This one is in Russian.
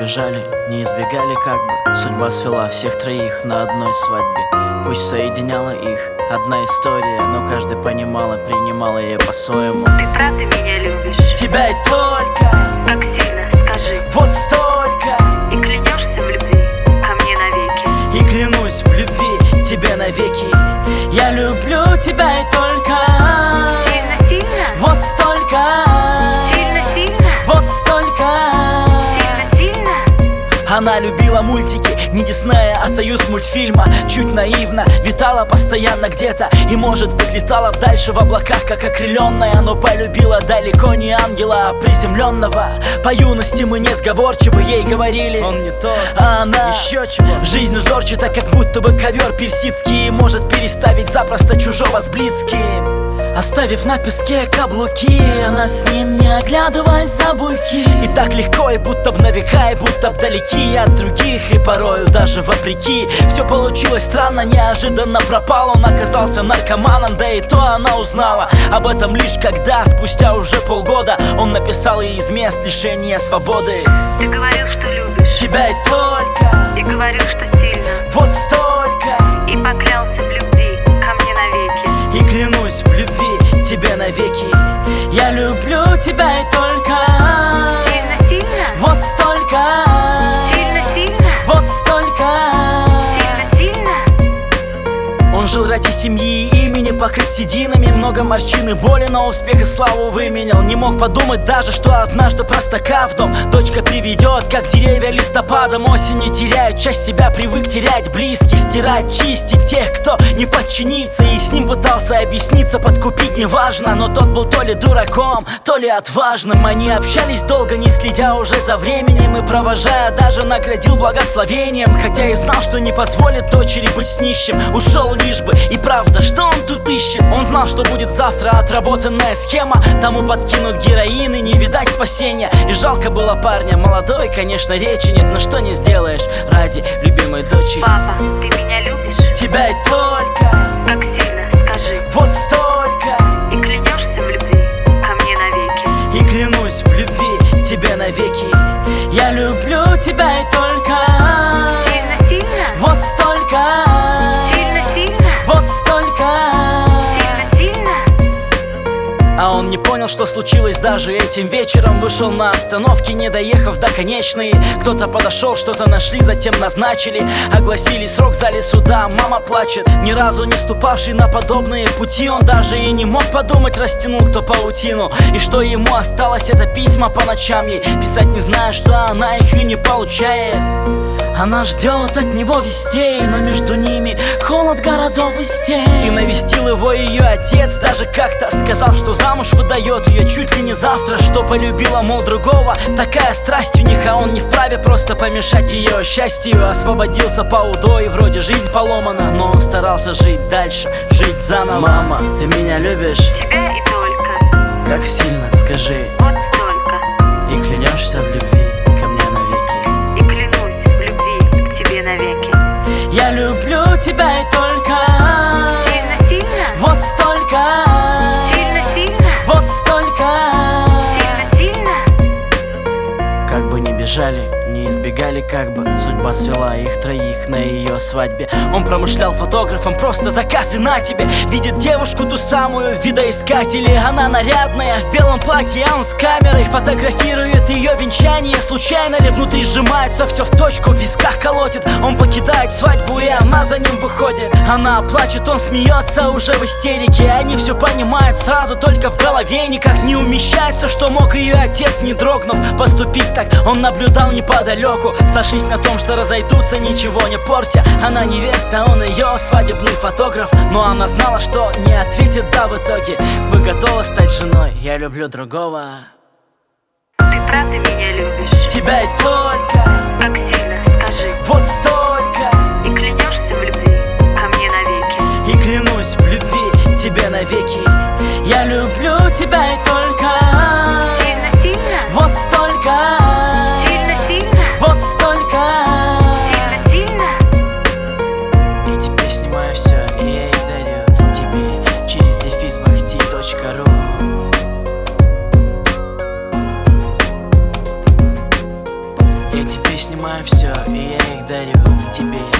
бежали, не избегали как бы. Судьба свела всех троих на одной свадьбе. Пусть соединяла их одна история, но каждый понимал и принимал ее по-своему. Ты правда меня любишь? Тебя и только. Как сильно, скажи. Вот столько. И клянешься в любви ко мне навеки? И клянусь в любви тебе навеки. Я люблю тебя и только. Сильно-сильно? Вот столько. Сильно-сильно? Вот столько. Сильно-сильно? Она любила мультики, не Диснея, а союз мультфильма. Чуть наивно, витала постоянно где-то. И может быть летала б дальше в облаках, как окрыленная. Но полюбила далеко не ангела, а приземленного. По юности мы несговорчивы, ей говорили: он не тот, а она еще чего. Жизнь узорчата, как будто бы ковер персидский. Может переставить запросто чужого с близким. Оставив на песке каблуки, она с ним, не оглядываясь за буйки. И так легко, и будто б на века, и будто б далеки от других. И порою даже вопреки. Все получилось странно, неожиданно пропал. Он оказался наркоманом, да и то она узнала об этом лишь когда, спустя уже полгода, он написал ей из мест лишения свободы. Ты говорил, что любишь. Тебя и только. И говорил, что сильно. Вот столько. И поклялся в любви ко мне навеки. И клянусь в любви тебе навеки. Я люблю тебя и только. Сильно-сильно? Вот столько. Сильно-сильно? Вот столько. Сильно-сильно? Он жил ради семьи, имени покрыт сединами. Много морщин и боли, но успех и славу выменял. Не мог подумать даже, что однажды простака в дом дочка приведет, как деревья листопадом. Осенью теряют часть себя, привык терять близких, стирать, чистить тех, кто не подчинится. И с ним пытался объясниться, подкупить неважно. Но тот был то ли дураком, то ли отважным. Они общались долго, не следя уже за временем. И провожая, даже наградил благословением. Хотя и знал, что не позволит дочери быть с нищим. Ушел лишь бы, и правда, что он тут ищет? Он знал, что будет завтра отработанная схема. Тому подкинут героин и не видать спасения. И жалко было парня, молодой, конечно, речи нет. Но что не сделаешь ради любимой дочери. Папа, ты меня любишь? Тебя и только. Как сильно, скажи. Вот столько. И клянешься в любви ко мне навеки? И клянусь в любви тебе навеки. Я люблю тебя и только. Сильно-сильно? Вот столько. Сильно-сильно? Вот столько. Сильно-сильно? А он не понял, что случилось даже этим вечером. Вышел на остановке, не доехав до конечной. Кто-то подошел, что-то нашли, затем назначили. Огласили срок в зале суда, мама плачет. Ни разу не ступавший на подобные пути. Он даже и не мог подумать, растянул кто паутину. И что ему осталось, это письма по ночам ей писать, не зная, что она их и не получает. Она ждет от него вестей, но между ними холод городов и стен. И навестил его ее отец, даже как-то сказал, что замуж выдает ее чуть ли не завтра. Что полюбила, мол, другого, такая страсть у них. А он не вправе просто помешать ее счастью. Освободился по УДО и вроде жизнь поломана, но он старался жить дальше, жить заново. Мама, ты меня любишь? Тебя и только. Как сильно, скажи. Вот столько. И клянешься в любви ко мне навеки? И клянусь в любви к тебе навеки? Я люблю тебя и только. Сильно-сильно? Вот столько. Сильно-сильно? Вот столько. Сильно-сильно? Как бы ни бежали, не избегали как бы. Судьба свела их троих на ее свадьбе. Он промышлял фотографом, просто заказ и на тебе. Видит девушку ту самую в видоискателе. Она нарядная, в белом платье, а он с камерой фотографирует ее венчание. Случайно ли внутри сжимается все в точку, в висках колотит. Он покидает свадьбу, и она за ним выходит. Она плачет, он смеется уже в истерике. Они все понимают сразу, только в голове никак не умещается, что мог ее отец, не дрогнув, поступить так. Он наблюдал неподалеку, сошлись на том, что разойдутся, ничего не портя. Она невеста, он ее свадебный фотограф. Но она знала, что не ответит «да» в итоге. Вы готовы стать женой? Я люблю другого. Ты правда меня любишь? Тебя и только. Как сильно, скажи. Вот столько. И клянешься в любви ко мне навеки? И клянусь в любви тебе навеки. Я люблю тебя и только. Сильно-сильно? Вот столько. Сильно-сильно? Вот столько. Сильно-сильно? Эти песни мое все, и я их дарю тебе через дефис-бахти.ру. Эти песни все, и я их дарю тебе.